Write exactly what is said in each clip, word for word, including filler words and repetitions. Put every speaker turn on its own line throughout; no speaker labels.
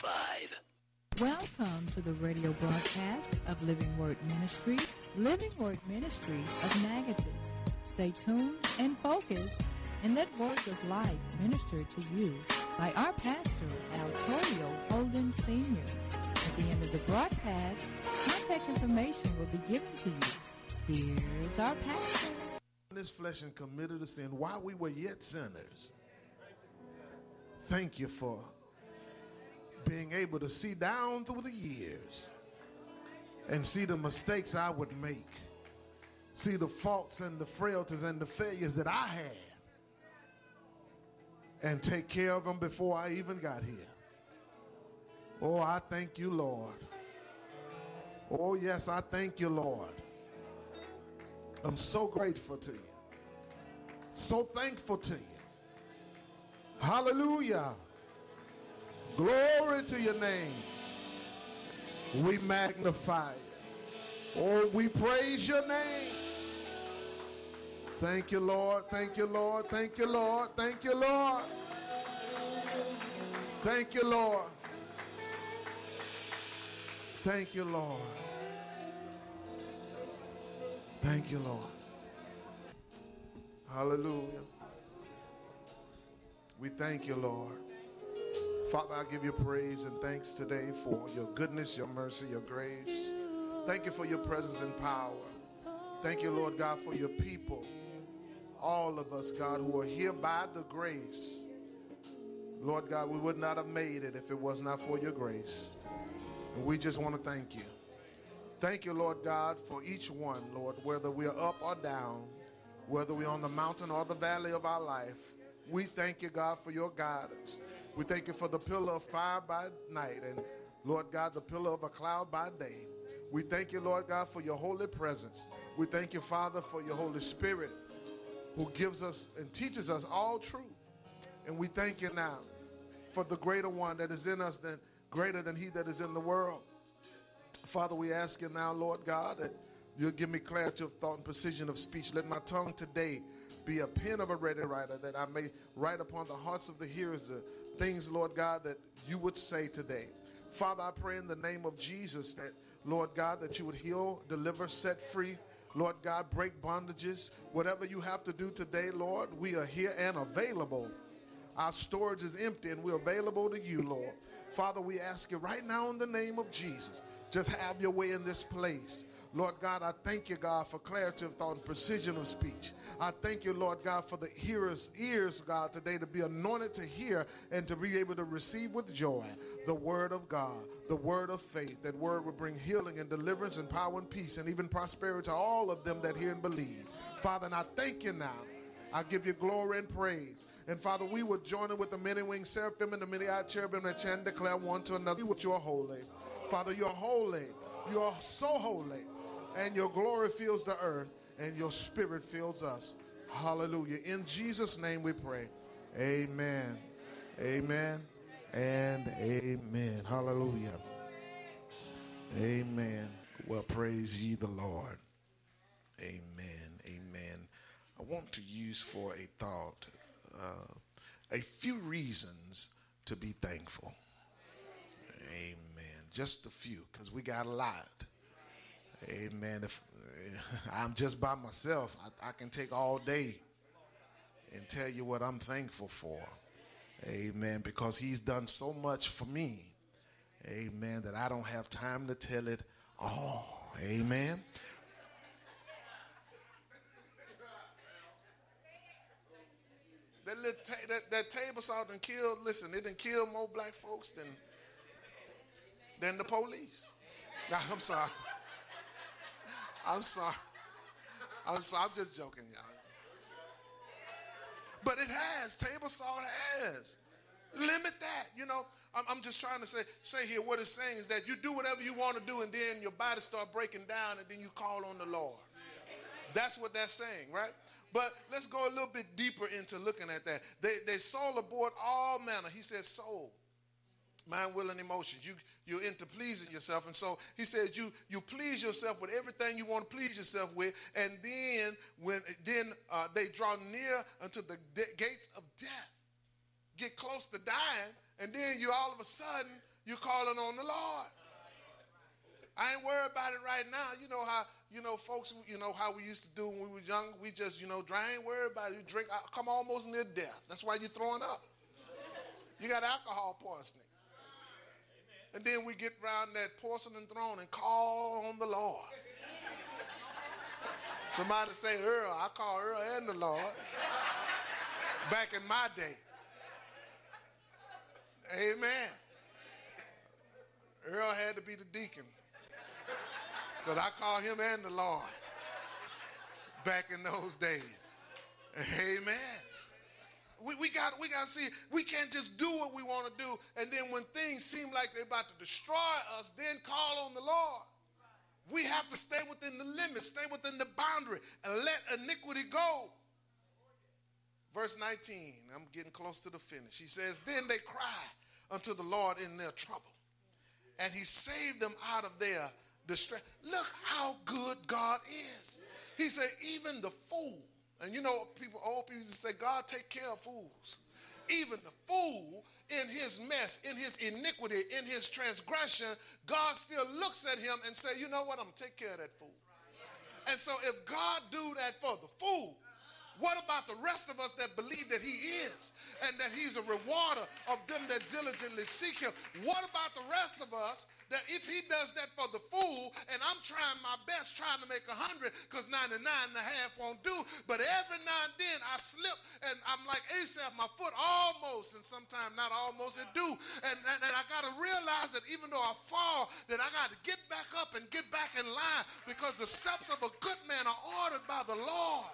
five.
Welcome to the radio broadcast of Living Word Ministries, Living Word Ministries of Natchitoches. Stay tuned and focused and let words of life minister to you by our pastor, Altorio Holden Senior At the end of the broadcast, contact information will be given to you. Here's our pastor.
This flesh and committed to sin while we were yet sinners. Thank you for being able to see down through the years and see the mistakes I would make, see the faults and the frailties and the failures that I had, and take care of them before I even got here. Oh, I thank you, Lord. Oh, yes, I thank you, Lord. I'm so grateful to you, so thankful to you. Hallelujah. Glory to your name. We magnify you. Oh, we praise your name. Thank you, Lord. Thank you, Lord. Thank you, Lord. Thank you, Lord. Thank you, Lord. Thank you, Lord. Thank you, Lord. Hallelujah. We thank you, Lord. Father, I give you praise and thanks today for your goodness, your mercy, your grace. Thank you for your presence and power. Thank you, Lord God, for your people. All of us, God, who are here by the grace. Lord God, we would not have made it if it was not for your grace. And we just want to thank you. Thank you, Lord God, for each one, Lord, whether we are up or down, whether we're on the mountain or the valley of our life. We thank you, God, for your guidance. We thank you for the pillar of fire by night and, Lord God, the pillar of a cloud by day. We thank you, Lord God, for your holy presence. We thank you, Father, for your Holy Spirit who gives us and teaches us all truth. And we thank you now for the greater one that is in us than greater than he that is in the world. Father, we ask you now, Lord God, that you'll give me clarity of thought and precision of speech. Let my tongue today be a pen of a ready writer, that I may write upon the hearts of the hearers the things, Lord God, that you would say today. Father, I pray in the name of Jesus that, Lord God, that you would heal, deliver, set free, Lord God, break bondages. Whatever you have to do today, Lord, we are here and available. Our storage is empty and we're available to you, Lord. Father, we ask you right now in the name of Jesus, just have your way in this place. Lord God, I thank you, God, for clarity of thought and precision of speech. I thank you, Lord God, for the hearers' ears, God, today to be anointed to hear and to be able to receive with joy the word of God, the word of faith. That word will bring healing and deliverance and power and peace and even prosperity to all of them that hear and believe. Father, and I thank you now. I give you glory and praise. And Father, we would join in with the many-winged seraphim and the many-eyed cherubim that chant and declare one to another that you are holy. Father, you're holy. You are so holy. And your glory fills the earth, and your spirit fills us. Hallelujah. In Jesus' name we pray. Amen. Amen. And amen. Hallelujah. Amen. Well, praise ye the Lord. Amen. Amen. I want to use for a thought uh, a few reasons to be thankful. Amen. Just a few, because we got a lot. Amen. If uh, I'm just by myself, I, I can take all day and tell you what I'm thankful for. Amen. Because he's done so much for me. Amen. That I don't have time to tell it all. Amen. That, little ta- that, that table saw done killed, listen, it done killed more black folks than, than the police. Now, I'm sorry. I'm sorry. I'm sorry. I'm just joking, y'all. But it has. Table salt has. Limit that. You know, I'm, I'm just trying to say, say here what it's saying is that you do whatever you want to do and then your body start breaking down and then you call on the Lord. That's what that's saying, right? But let's go a little bit deeper into looking at that. They, they soul aboard all manner. He said soul. Mind, will, and emotions. You, you're into pleasing yourself. And so he says you, you please yourself with everything you want to please yourself with. And then when then uh, they draw near unto the de- gates of death, get close to dying, and then you all of a sudden You're calling on the Lord. I ain't worried about it right now. You know how, you know, folks, you know how we used to do when we were young. We just, you know, dry, I ain't worried about it. You drink, come almost near death. That's why you're throwing up. You got alcohol poisoning. And then we get around that porcelain throne and call on the Lord. Somebody say Earl. I call Earl and the Lord. Back in my day. Amen. Earl had to be the deacon. Because I call him and the Lord back in those days. Amen. We, we got we got to see, we can't just do what we want to do, and then when things seem like they're about to destroy us, then call on the Lord. We have to stay within the limits, stay within the boundary, and let iniquity go. Verse nineteen, I'm getting close to the finish. He says, then they cry unto the Lord in their trouble, and he saved them out of their distress. Look how good God is. He said, even the fool, and you know, people, old people say, God take care of fools. Even the fool in his mess, in his iniquity, in his transgression, God still looks at him and say, you know what, I'm going to take care of that fool. And so if God do that for the fool, what about the rest of us that believe that he is and that he's a rewarder of them that diligently seek him? What about the rest of us that if he does that for the fool, and I'm trying my best trying to make a hundred because ninety-nine and a half won't do, but every now and then I slip and I'm like Asaph, my foot almost, and sometimes not almost, it do. And, and, and I got to realize that even though I fall, that I got to get back up and get back in line because the steps of a good man are ordered by the Lord.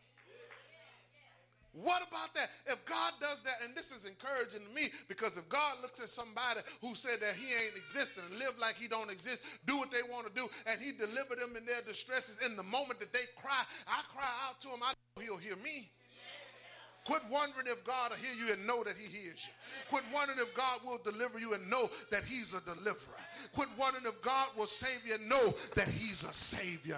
What about that? If God does that, and this is encouraging to me, because if God looks at somebody who said that he ain't existing and live like he don't exist, do what they want to do, and he delivered them in their distresses in the moment that they cry, I cry out to him, I know he'll hear me. Quit wondering if God will hear you and know that he hears you. Quit wondering if God will deliver you and know that he's a deliverer. Quit wondering if God will save you and know that he's a savior.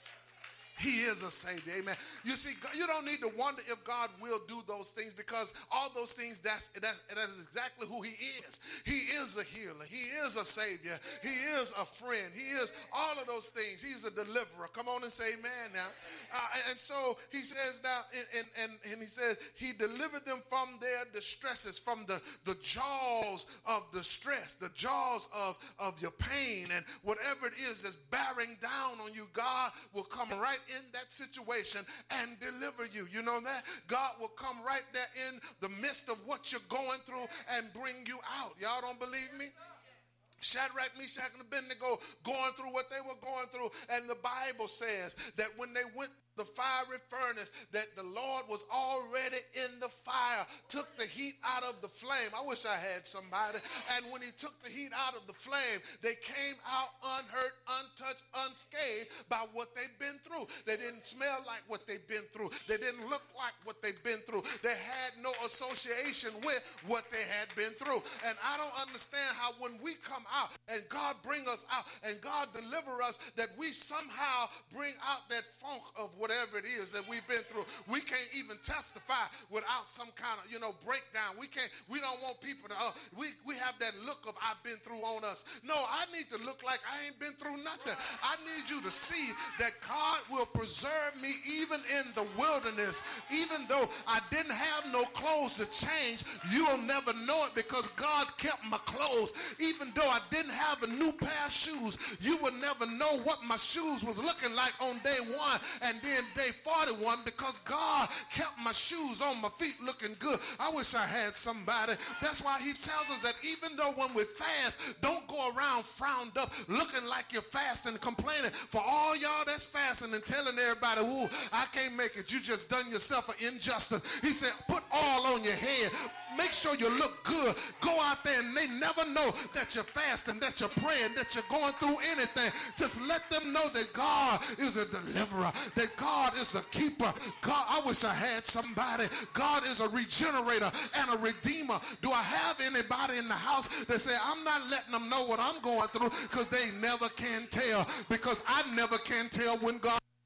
He is a savior, amen. You see, you don't need to wonder if God will do those things, because all those things, that's, that's, that's exactly who he is. He is a healer. He is a savior. He is a friend. He is all of those things. He's a deliverer. Come on and say amen now. Uh, and so he says now, and, and, and he says, he delivered them from their distresses, from the, the jaws of distress, the jaws of, of your pain, and whatever it is that's bearing down on you, God will come right in that situation and deliver you. You know that? God will come right there in the midst of what you're going through and bring you out. Y'all don't believe me? Shadrach, Meshach, and Abednego going through what they were going through, and the Bible says that when they went the fiery furnace, that the Lord was already in the fire, took the heat out of the flame. I wish I had somebody. And when he took the heat out of the flame, they came out unhurt, untouched, unscathed by what they've been through. They didn't smell like what they've been through. They didn't look like what they've been through. They had no association with what they had been through. And I don't understand how when we come out and God bring us out and God deliver us, that we somehow bring out that funk of what whatever it is that we've been through. We can't even testify without some kind of, you know, breakdown. We can't, we don't want people to, uh, we, we have that look of I've been through on us. No, I need to look like I ain't been through nothing. I need you to see that God will preserve me even in the wilderness. Even though I didn't have no clothes to change, you'll never know it because God kept my clothes. Even though I didn't have a new pair of shoes, you will never know what my shoes was looking like on day one and then day forty-one, because God kept my shoes on my feet looking good. I wish I had somebody. That's why he tells us that even though when we fast, don't go around frowned up looking like you're fasting and complaining. For all y'all that's fasting and telling everybody, ooh, I can't make it, you just done yourself an injustice. He said, put oil on your head. Make sure you look good. Go out there and they never know that you're fasting, that you're praying, that you're going through anything. Just let them know that God is a deliverer, that God is a keeper. God, I wish I had somebody. God is a regenerator and a redeemer. Do I have anybody in the house that say, I'm not letting them know what I'm going through, because they never can tell, because I never can tell when God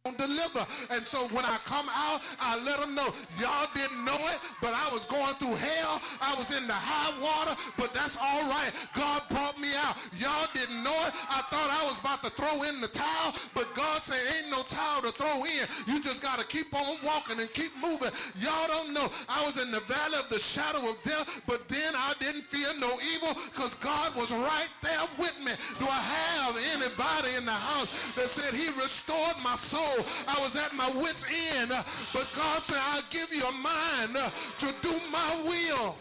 deliver. And so when I come out, I let them know, y'all didn't know it, but I was going through hell. I was in the high water, but that's all right. God brought me out. Y'all didn't know it. I thought I was about to throw in the towel, but God said ain't no towel to throw in. You just got to keep on walking and keep moving. Y'all don't know. I was in the valley of the shadow of death, but then I didn't fear no evil because God was right there with me. Do I have anybody in the house that said he restored my soul? I was at my wit's end, but God said, I'll give you a mind to do my will.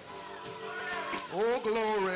Oh, glory.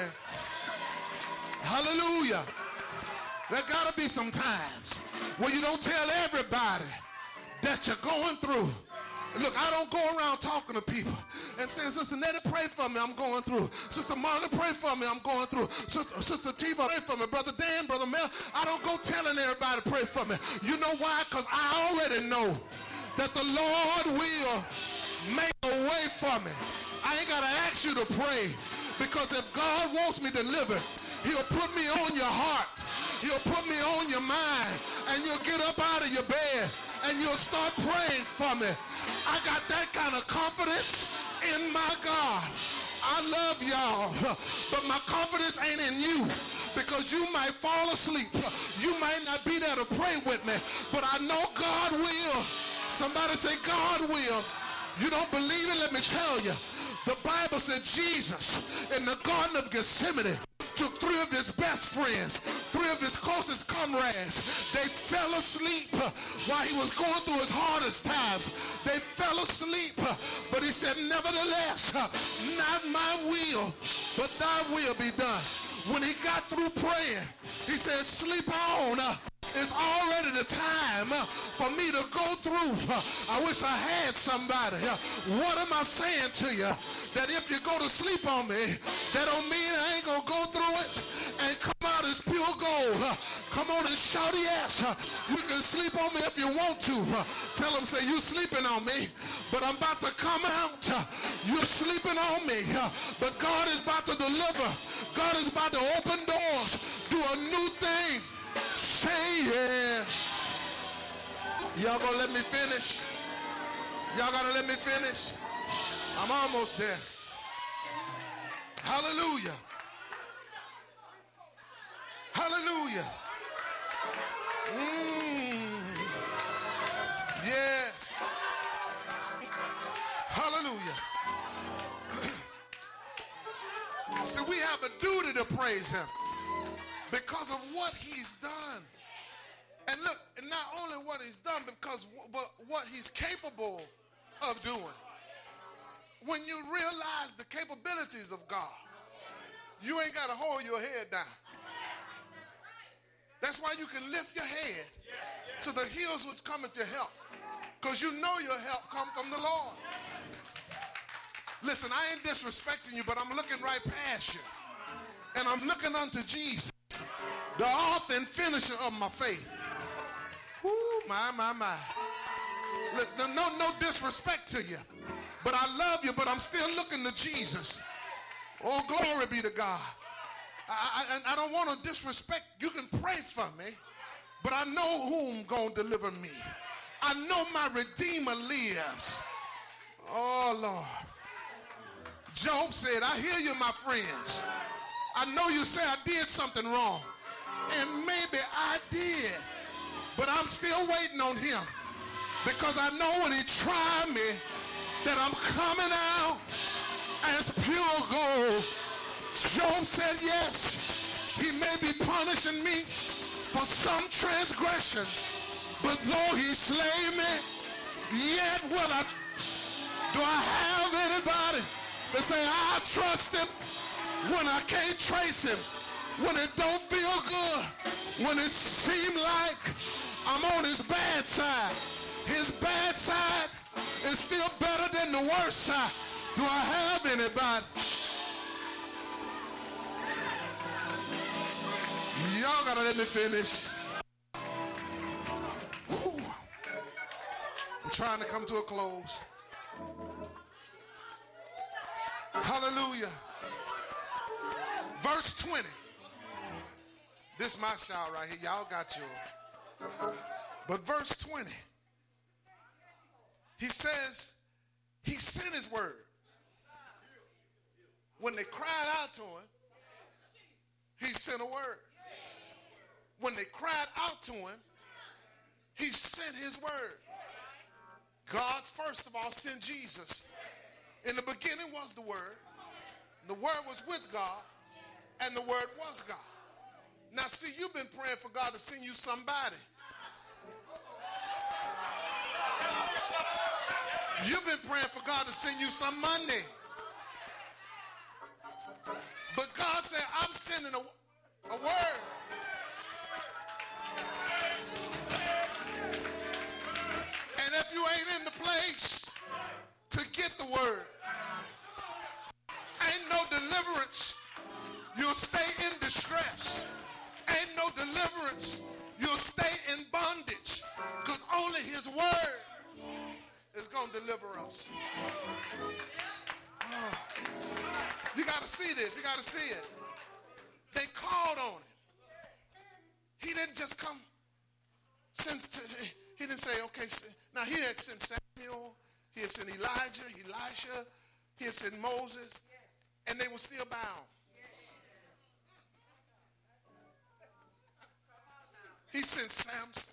Hallelujah. There got to be some times where you don't tell everybody that you're going through. Look, I don't go around talking to people and saying, Sister Nettie, pray for me, I'm going through. Sister Marlon, pray for me, I'm going through. Sister, Sister Tiva, pray for me. Brother Dan, Brother Mel, I don't go telling everybody to pray for me. You know why? Because I already know that the Lord will make a way for me. I ain't got to ask you to pray, because if God wants me delivered, he'll put me on your heart. He'll put me on your mind, and you'll get up out of your bed and you'll start praying for me. I got that kind of confidence in my God. I love y'all, but my confidence ain't in you, because you might fall asleep. You might not be there to pray with me, but I know God will. Somebody say, God will. You don't believe it? Let me tell you. The Bible said Jesus in the Garden of Gethsemane took three of his best friends, three of his closest comrades. They fell asleep while he was going through his hardest times. They fell asleep, but he said, nevertheless, not my will, but thy will be done. When he got through praying, he said, sleep on. It's already the time for me to go through. I wish I had somebody. What am I saying to you? That if you go to sleep on me, that don't mean I ain't gonna go through it and come out as pure gold. Come on and shout yes. You can sleep on me if you want to. Tell them, say, you sleeping on me, but I'm about to come out. You're sleeping on me, but God is about to deliver. God is about to open doors, do a new thing. Say yeah. Y'all gonna let me finish? Y'all gotta let me finish? I'm almost there. Hallelujah. Hallelujah. Mm. Yes. Hallelujah. See, we have a duty to praise him because of what he's done. And look, and not only what he's done, because but what he's capable of doing. When you realize the capabilities of God, you ain't got to hold your head down. That's why you can lift your head to the hills which cometh your help, because you know your help come from the Lord. Listen, I ain't disrespecting you, but I'm looking right past you. And I'm looking unto Jesus, the author and finisher of my faith. Ooh, my, my, my. Look, no, no disrespect to you, but I love you, but I'm still looking to Jesus. Oh, glory be to God. I, I, I don't want to disrespect. You can pray for me, but I know whom going to deliver me. I know my Redeemer lives. Oh, Lord. Job said, I hear you, my friends. I know you say I did something wrong, and maybe I did, but I'm still waiting on him, because I know when he tried me that I'm coming out as pure gold. Job said, yes, he may be punishing me for some transgression, but though he slay me, yet will I. Do I have anybody that say, I trust him when I can't trace him, when it don't feel good, when it seems like I'm on his bad side? His bad side is still better than the worst side. Do I have anybody? Y'all gotta let me finish. Whew. I'm trying to come to a close. Hallelujah. Verse twenty. This is my shout right here. Y'all got yours. But verse twenty. He says he sent his word. When they cried out to him, he sent a word. When they cried out to him, he sent his word. God, first of all, sent Jesus. In the beginning was the word. The word was with God, and the word was God. Now, see, you've been praying for God to send you somebody. You've been praying for God to send you some money. But God said, I'm sending a, a word. And if you ain't in the place to get the word, ain't no deliverance, you'll stay in distress. Ain't no deliverance, you'll stay in bondage. Because only his word is going to deliver us. Oh. You got to see this. You got to see it. They called on him. He didn't just come. Send to, he didn't say, okay. Now, he had sent Samuel. He had sent Elijah, Elisha. He had sent Moses. And they were still bound. He sent Samson.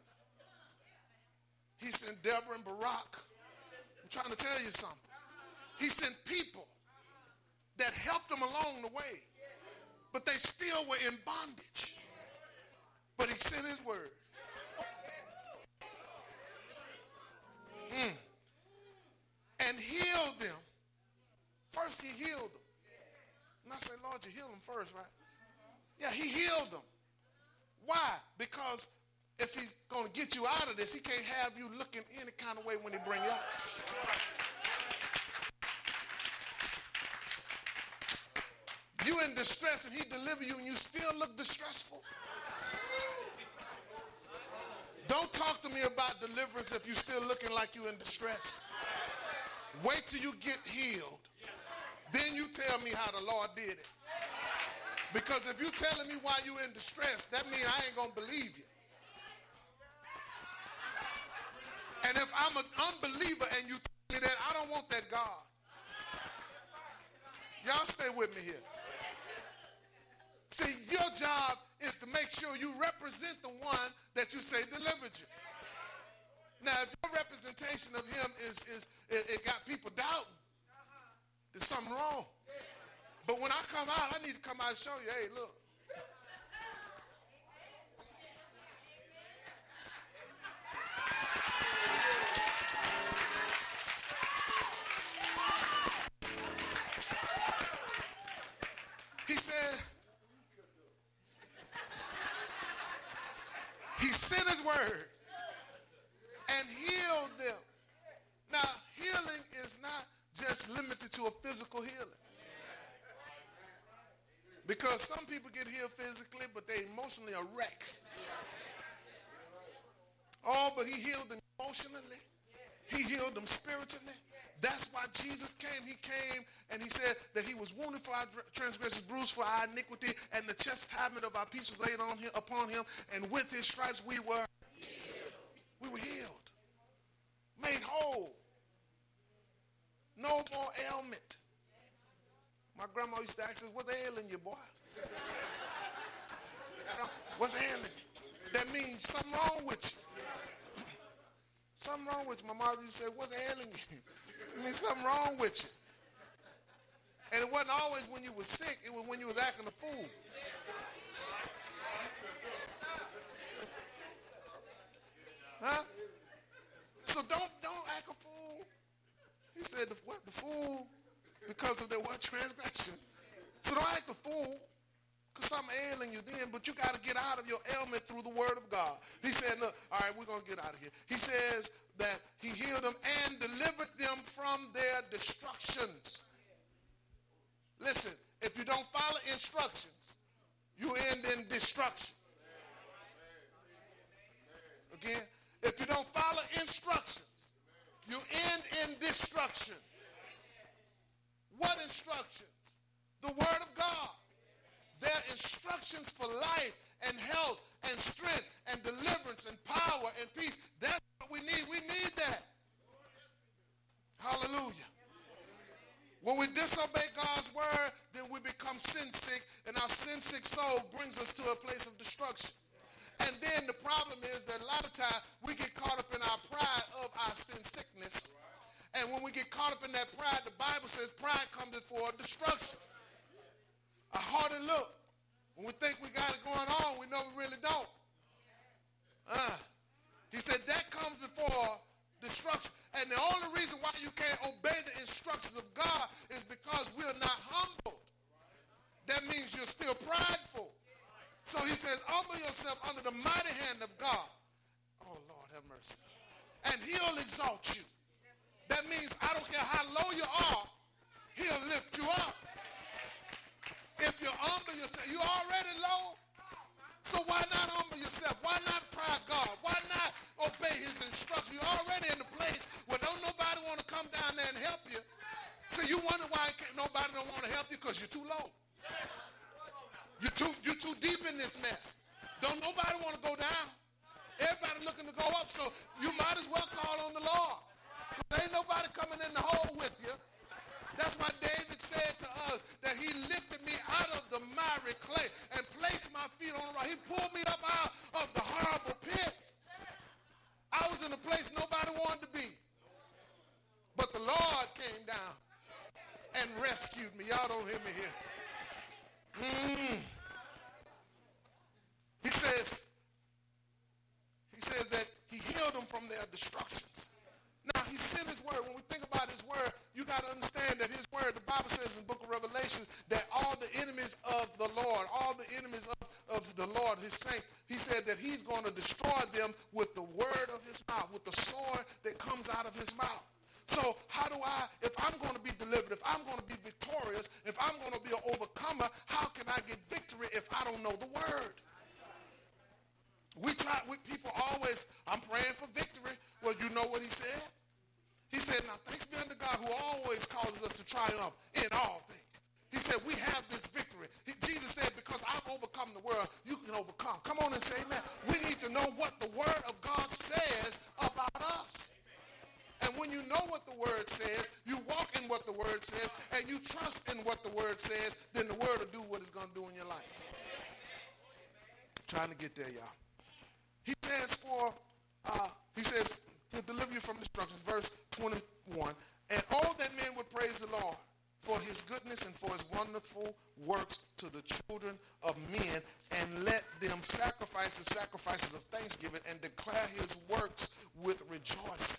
He sent Deborah and Barak. I'm trying to tell you something. He sent people that helped them along the way, but they still were in bondage. But he sent his word. Mm. And healed them. First he healed them. And I said, Lord, you healed them first, right? Yeah, he healed them. Why? Because if he's going to get you out of this, he can't have you looking any kind of way when he bring you out. You in distress and he deliver you and you still look distressful. Don't talk to me about deliverance if you're still looking like you in distress. Wait till you get healed. Then you tell me how the Lord did it. Because if you're telling me why you're in distress, that means I ain't going to believe you. And if I'm an unbeliever and you tell me that, I don't want that God. Y'all stay with me here. See, your job is to make sure you represent the one that you say delivered you. Now, if your representation of him is, is it, it got people doubting, there's something wrong. But when I come out, I need to come out and show you, hey, look. He said, he sent his word and healed them. Now, healing is not just limited to a physical healing. Because some people get healed physically, but they emotionally a wreck. Oh, but he healed them emotionally. He healed them spiritually. That's why Jesus came. He came and he said that he was wounded for our transgressions, bruised for our iniquity, and the chastisement of our peace was laid on him, upon him. And with his stripes we were healed. We were healed. Made whole. No more ailment. My grandma used to ask us, what's ailing you, boy? What's ailing you? That means something wrong with you. Something wrong with you. My mom used to say, what's ailing you? It means something wrong with you. And it wasn't always when you were sick. It was when you was acting a fool. Huh? So don't, don't act a fool. He said, the, what, the fool, because of their what transgression. So don't act a fool, because something ailing you then, but you got to get out of your ailment through the word of God. He said, look, all right, we're going to get out of here. He says that he healed them and delivered them from their destructions. Listen, if you don't follow instructions, you end in destruction. Again, if you don't follow instructions, you end in destruction. What instructions? The word of God. They're instructions for life and health and strength and deliverance and power and peace. That's what we need. We need that. disobey God's word, then we become sin sick, and our sin sick soul brings us to a place of destruction. And then the problem is that a lot of times we get caught up in our pride of our sin sickness. And when we get caught up in that pride, the Bible says pride comes before destruction. A harder look. When we think we got it going on, we know we really don't. Uh, he said that comes before destruction. And the only reason why you can't obey the instructions of God is because we're not humbled. That means you're still prideful. So he says, humble yourself under the mighty hand of God. Oh, Lord, have mercy. And he'll exalt you. That means I don't care how low you are, he'll lift you up. If you humble yourself, you're already low. So why not humble yourself? Why not pride God? Why not obey his instructions? You're already in the place where don't nobody want to come down there and help you. So you wonder why can't, nobody don't want to help you because you're too low. You're too, you're too deep in this mess. Don't nobody want to go down. Everybody looking to go up, so you might as well call on the Lord. Because ain't nobody coming in the hole with you. That's why David said to us that he lifted me out of the miry clay and placed my feet on the rock. He pulled me up out of the horrible pit. I was in a place nobody wanted to be. But the Lord came down and rescued me. Y'all don't hear me here. Mm. He says, he says that he healed them from their destructions. Now, he sent his word. When we think about his word, you got to understand that his word, the Bible says in the book of Revelation, that all the enemies of the Lord, all the enemies of, of the Lord, his saints, he said that he's going to destroy them with the word of his mouth, with the sword that comes out of his mouth. So how do I, if I'm going to be delivered, if I'm going to be victorious, if I'm going to be an overcomer, how can I get victory if I don't know the word? We try, we, people always, I'm praying for victory. Well, you know what he said? He said, now thanks be unto God who always causes us to triumph in all things. He said, we have this victory. He, Jesus said, because I've overcome the world, you can overcome. Come on and say amen. We need to know what the word of God says about us. And when you know what the word says, you walk in what the word says, and you trust in what the word says, then the word will do what it's going to do in your life. I'm trying to get there, y'all. He says for, uh, he says, he'll deliver you from destruction, verse twenty-one. And all that men would praise the Lord for his goodness and for his wonderful works to the children of men, and let them sacrifice the sacrifices of thanksgiving and declare his works with rejoicing.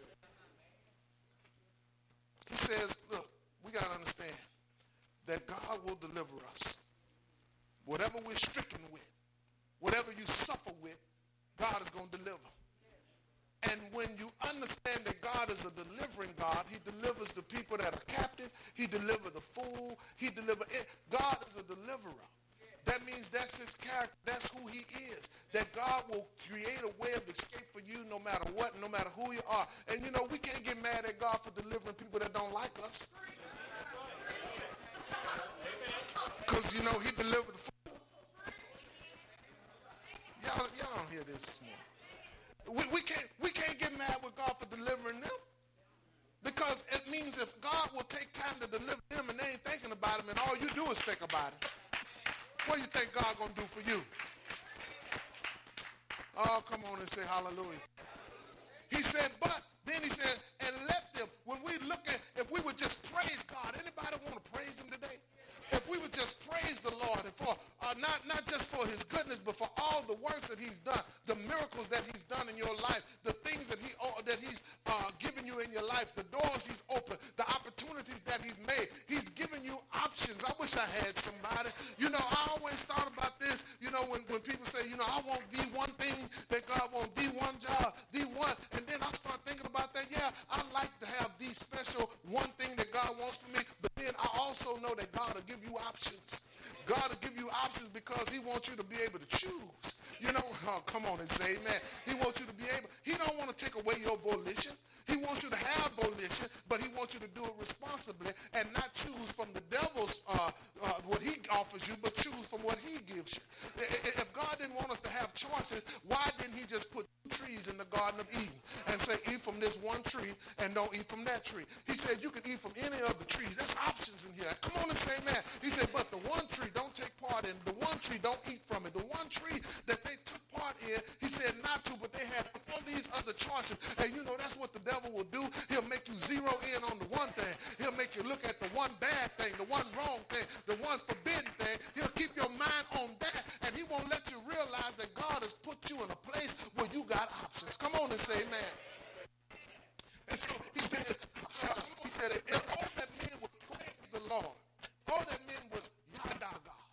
He says, look, we got to understand that God will deliver us. Whatever we're stricken with, whatever you suffer with, God is going to deliver. And when you understand that God is a delivering God, he delivers the people that are captive. He delivers the fool. He delivers it. God is a deliverer. That means that's his character. That's who he is. That God will create a way of escape for you no matter what, no matter who you are. And you know, we can't get mad at God for delivering people that don't like us. Because, you know, he delivered the fool. Y'all, y'all don't hear this this morning. We, we, can't, we can't get mad with God for delivering them. Because it means if God will take time to deliver them and they ain't thinking about him and all you do is think about it, what do you think God going to do for you? Oh, come on and say hallelujah. He said, but, then he said, and let them, when we look at, if we would just praise God, anybody want to praise him today? If we would just praise the Lord and for, uh, not, not just for his goodness, but for all the works that he's done, the miracles that he's done in your life, the things that, he, uh, that he's uh, given you in your life, the doors he's opened, the opportunities that he's made. He's given you options. I wish I had somebody. You know, I always thought about this, you know, when, when people say, you know, I want the one thing that God wants, the one job, the one, and then I start thinking about that. Yeah, I like to have the special one thing that God wants for me, but then I also know that God will give you options. God will give you options because he wants you to be able to choose. You know, oh, come on and say amen. He wants you to be able, he don't want to take away your volition. He wants you to have volition, but he wants you to do it responsibly and not choose from the devil's, uh, uh, what he offers you, but choose from what he gives you. If God didn't want us to have choices, why didn't he just put two trees in the Garden of Eden and say, eat from this one tree and don't eat from that tree. He said you can eat from any of the trees. There's options in here. Come on and say amen. He said, but the one tree don't take part in. The one tree don't eat from it. The one tree that they took part in, he said not to, but they had all these other choices. And you know, that's what the devil will do. He'll make you zero in on the one thing. He'll make you look at the one bad thing, the one wrong thing, the one forbidden thing. He'll keep your mind on that, and he won't let you realize that God has put you in a place where you got options. Come on and say amen. And so he said, he said, if all that men would praise the Lord, all that men would Yada God,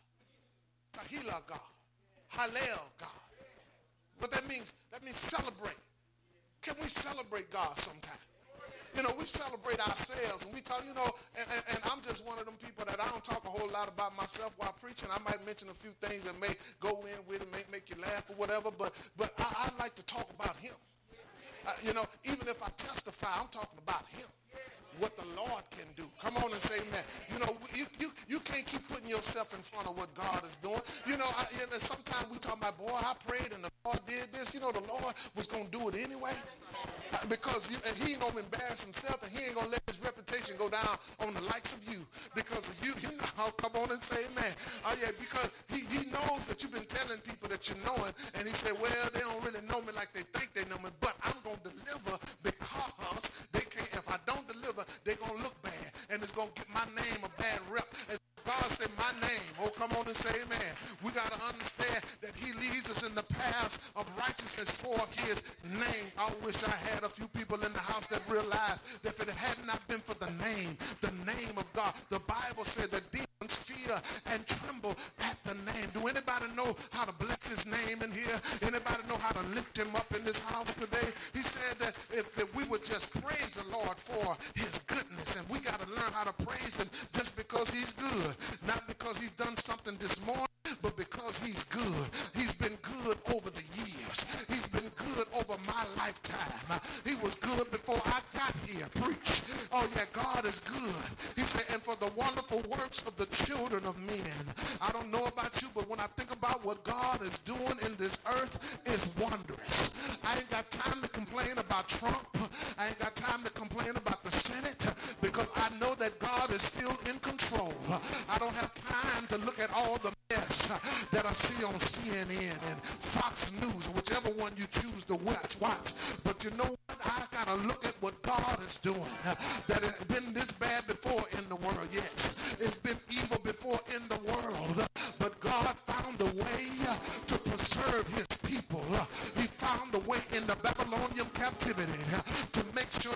Kahila God, Hallel God. What that means, that means celebrate. Can we celebrate God sometime? You know, we celebrate ourselves, and we talk, you know, and, and, and I'm just one of them people that I don't talk a whole lot about myself while preaching. I might mention a few things that may go in with it, may make you laugh or whatever, but, but I, I like to talk about him. Uh, you know, even if I testify, I'm talking about him. What the Lord can do. Come on and say amen. You know, you, you, you can't keep putting yourself in front of what God is doing. You know, I, you know, sometimes we talk about, boy, I prayed and the Lord did this. You know, the Lord was going to do it anyway. Uh, because you, and he ain't going to embarrass himself, and he ain't going to let his reputation go down on the likes of you. Because of you, you know, come on and say amen. Oh, yeah, because he, he knows that you've been telling people that you know him, and he said, well, they don't really know me like they think they know me, but I'm going to deliver because they can't. If I don't deliver, they're going to look bad, and it's going to get my name a bad rep. And God said, my name. Oh, come on and say amen. We got to understand that he leads us in the paths of righteousness for his name. I wish I had a few people in the house that realized that if it had not been for the name, the name of God, the Bible said that demons fear and tremble at the name. Do anybody know how to bless his name in here? Anybody know how to lift him up in this house today? He said that if, if we would just praise the Lord for his goodness, and we got to learn how to praise him just because he's good, not because he's done something this morning, but because he's good. He's been good over the years. He's been good over my lifetime. He was good before I got here. Preach. Oh yeah, God is good. He said, and for the wonderful works of the children of men. I don't know about you, but when I think about what God is doing in this earth, it's wondrous. I ain't got time to complain about Trump. I ain't got time to complain about the Senate, because I know that God is still in control. I don't have time to look at all the mess that I see on C N N and Fox News, or whichever one you choose to watch. watch. But you know what? I got to look at what God is doing. That it's been this bad before in the world, yes. It's been evil before in the world. But God found a way to preserve his people. He found a way in the Babylonian captivity to